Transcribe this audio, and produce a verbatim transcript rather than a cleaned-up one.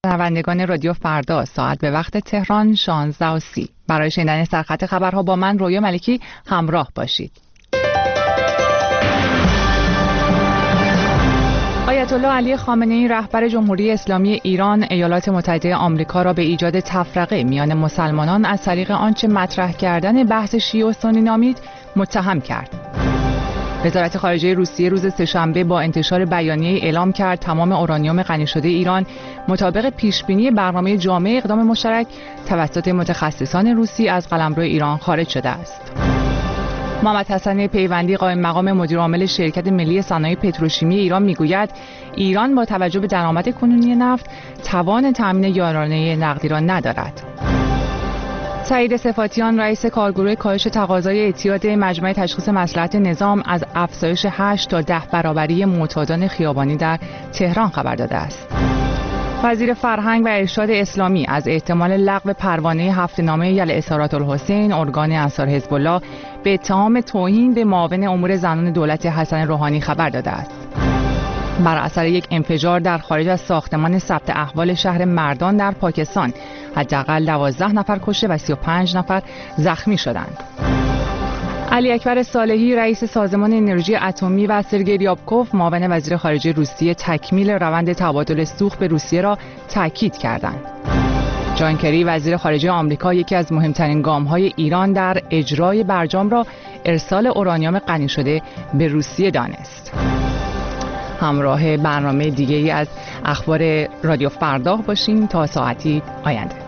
شنوندگان رادیو فردا، ساعت به وقت تهران شانزده و سی. برای شنیدن سرخط خبرها با من رویا ملکی همراه باشید. آیت الله علی خامنه‌ای رهبر جمهوری اسلامی ایران ایالات متحده آمریکا را به ایجاد تفرقه میان مسلمانان از طریق آنچه مطرح کردن بحث شیعه و سنی نامید متهم کرد. وزارت خارجه روسیه روز سه‌شنبه با انتشار بیانیه اعلام کرد تمام اورانیوم غنی شده ایران مطابق پیشبینی برنامه جامع اقدام مشترک توسط متخصصان روسی از قلمرو ایران خارج شده است. محمد حسن پیوندی قائم مقام مدیر عامل شرکت ملی صنایع پتروشیمی ایران میگوید ایران با توجه به درآمد کنونی نفت توان تامین یارانه نقدی را ندارد. سعید صفاتیان رئیس کارگروه کاهش تقاضای اعتیاد مجمع تشخیص مصلحت نظام از افزایش هشت تا ده برابری معتادان خیابانی در تهران خبر داده است. وزیر فرهنگ و ارشاد اسلامی از احتمال لغو پروانه هفته‌نامه یل اسارات الحسین ارگان انصار حزب الله به اتهام توهین به معاون امور زنان دولت حسن روحانی خبر داده است. بر اثر یک انفجار در خارج از ساختمان ثبت احوال شهر مردان در پاکستان حداقل دوازده نفر کشته و سی و پنج نفر زخمی شدند. علی اکبر صالحی رئیس سازمان انرژی اتمی و سرگئی ریابکوف معاون وزیر خارجه روسیه تکمیل روند تبادل سوخت به روسیه را تاکید کردند. جان کری وزیر خارجه آمریکا یکی از مهمترین گام‌های ایران در اجرای برجام را ارسال اورانیوم غنی شده به روسیه دانست. همراه برنامه دیگه‌ای از اخبار رادیو فردا باشین تا ساعتی آینده.